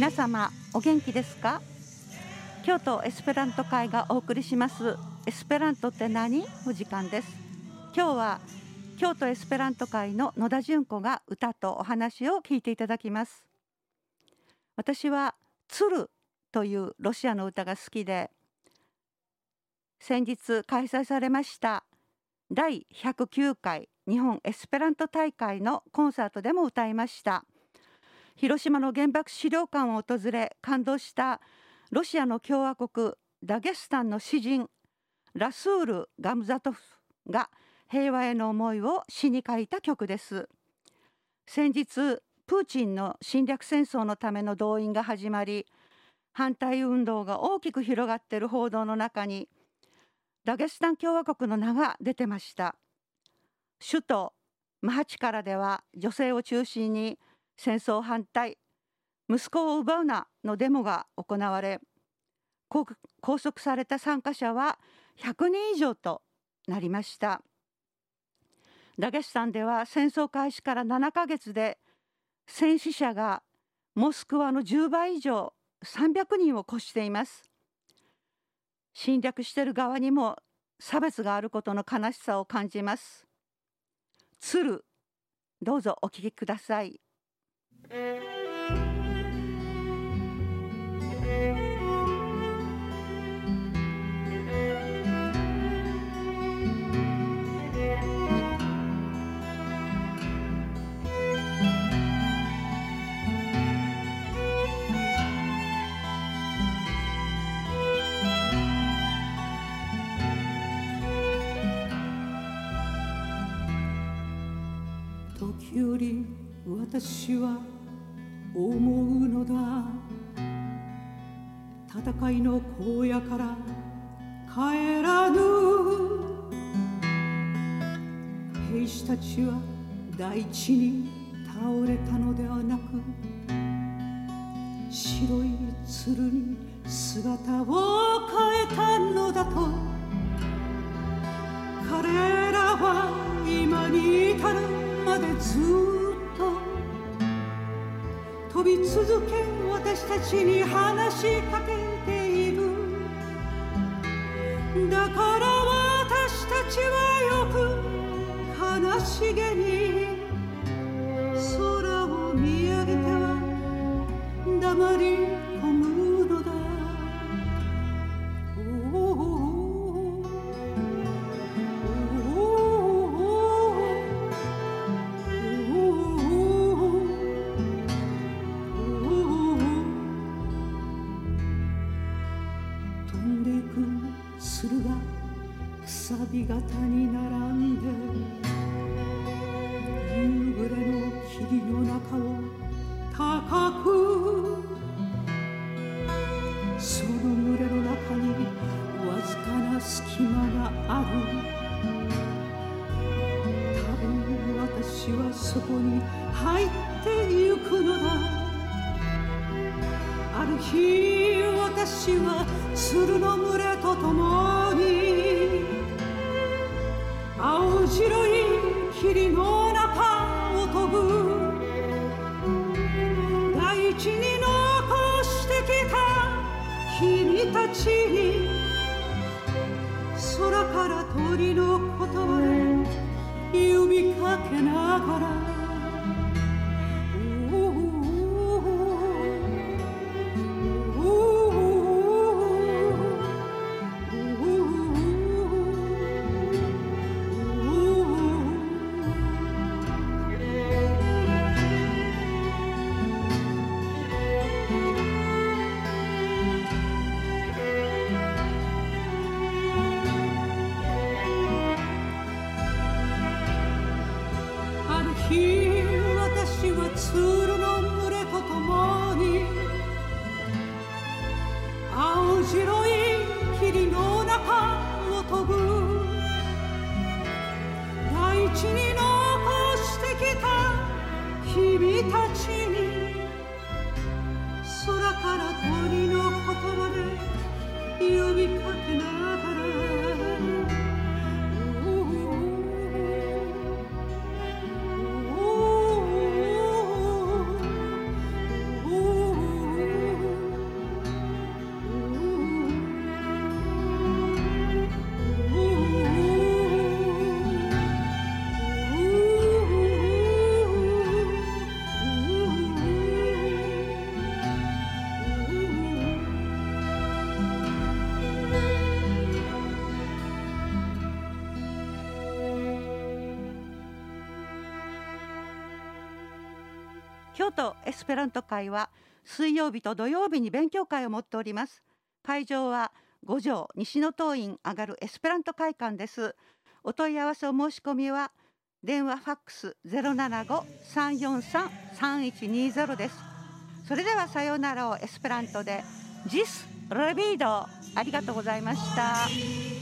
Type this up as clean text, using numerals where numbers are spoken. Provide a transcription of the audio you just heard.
皆様お元気ですか？京都エスペラント会がお送りしますエスペラントって何？お時間です。今日は京都エスペラント会の野田純子が歌とお話を聞いていただきます。私は鶴というロシアの歌が好きで、先日開催されました第109回日本エスペラント大会のコンサートでも歌いました。広島の原爆資料館を訪れ感動したロシアの共和国ダゲスタンの詩人ラスール・ガムザトフが平和への思いを詩に書いた曲です。先日プーチンの侵略戦争のための動員が始まり、反対運動が大きく広がっている報道の中にダゲスタン共和国の名が出てました。首都マハチカラでは女性を中心に戦争反対、息子を奪うなのデモが行われ、拘束された参加者は100人以上となりました。ダゲスタンでは戦争開始から7ヶ月で戦死者がモスクワの10倍以上300人を超しています。侵略している側にも差別があることの悲しさを感じます。鶴、どうぞお聴きください。 時折私は思うのだ、戦いの荒野から帰らぬ兵士たちは大地に倒れたのではなく、白い鶴に姿を変えたのだと。彼らは今に至るまでずっと飛び続け、私たちに話しかけている。だから私たちはよく悲しげに空を見上げては黙り込むのだ。鶴がくさび型に並んで夕暮れの霧の中を高く、その群れの中にわずかな隙間がある。多分私はそこに入ってゆくのだ。ある日私は鶴の群れと共に青白い霧の中を飛ぶ。大地に残してきた君たちに空から鳥の言葉で呼びかけながら、私は鶴の群れと共に青白い霧の中を飛ぶ。大地に残してきた君たちに空から鳥の言葉で呼びかけながら、 都エスペラント会は水曜日と土曜日に勉強会を持っております。会場は五条西の東院上がるエスペラント会館です。お問い合わせお申し込みは電話ファックス 075-343-3120 です。それではさようならをエスペラントでジスレビード、ありがとうございました。